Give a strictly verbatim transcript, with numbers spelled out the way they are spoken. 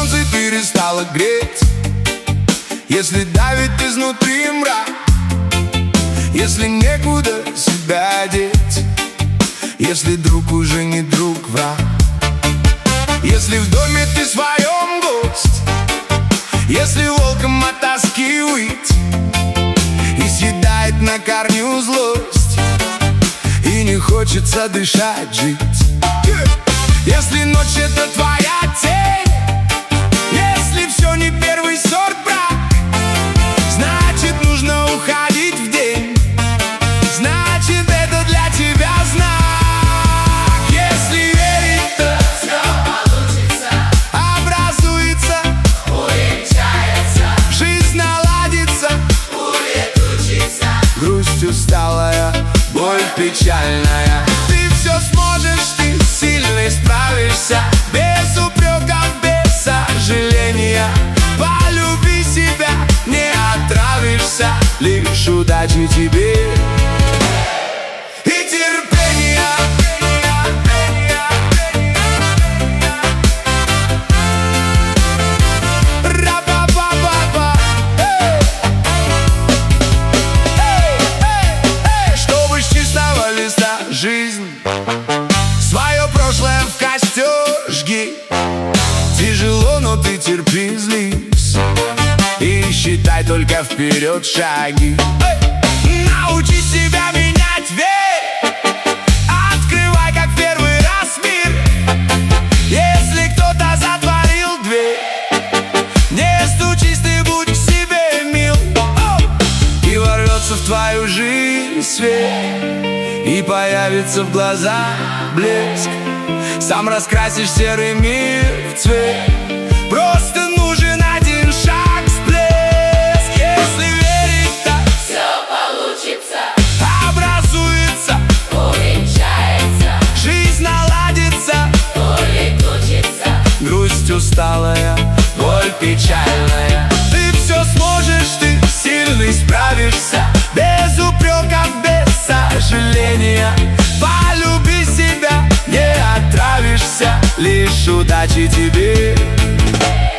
солнце перестало греть, если давит изнутри мрак, если некуда себя деть, если друг уже не друг, враг, если в доме ты своем гость, если волком от тоски выть и съедает на корню злость, и не хочется дышать, жить. Если ночь — это твоя тень, если все не первый сорт брак, значит нужно уходить в день, значит это для тебя знак. Если верить, то все получится, образуется, увенчается, жизнь наладится, улетучится. грусть усталая, боль печальная. Ты все сможешь, ты сильный, справишься, без упреков, без сожаления. Полюби себя, не отравишься, лишь удачи тебе и терпения. Ра-ба-ба-ба-ба. Эй! Эй, эй, эй! Чтобы с чистого листа жизнь свое прошлое в костер жги. Тяжело, но ты терпи, злись и считай только вперед шаги. Эй! Научи себя менять, верь, открывай как первый раз мир. Если кто-то затворил дверь, не стучись, ты будь к себе мил. И ворвется в твою жизнь свет, и появится в глазах блеск. Сам раскрасишь серый мир в цвет. Просто нужен один шаг, всплеск. Если верить, так Все получится, образуется, увенчается, жизнь наладится, улетучится. грусть усталая, боль печальная. Ты все сможешь, ты сильный, справишься, без упреков, без сожаления. Полюби себя, не отравишься, лишь удачи тебе.